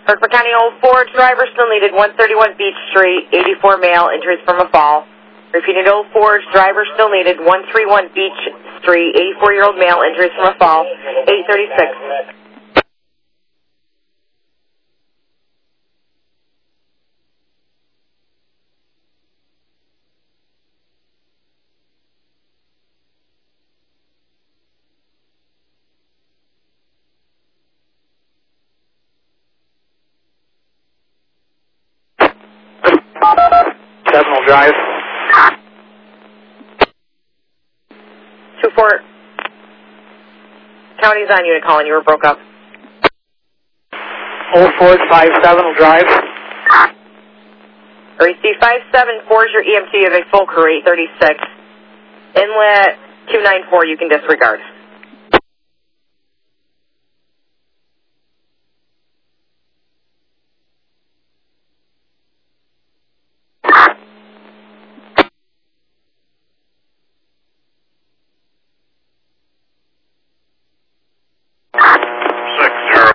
Hartford County 04, driver still needed, 131 Beach Street, 84 male, injuries from a fall. Repeated 04, driver still needed, 131 Beach Street, 84-year-old male, injuries from a fall, 836. Seminole Drive. 2-4. County's on unit calling. You were broke up. 0457 Drive. Receive 574 is your EMT. You have a full crew, 836. Inlet 294 you can disregard.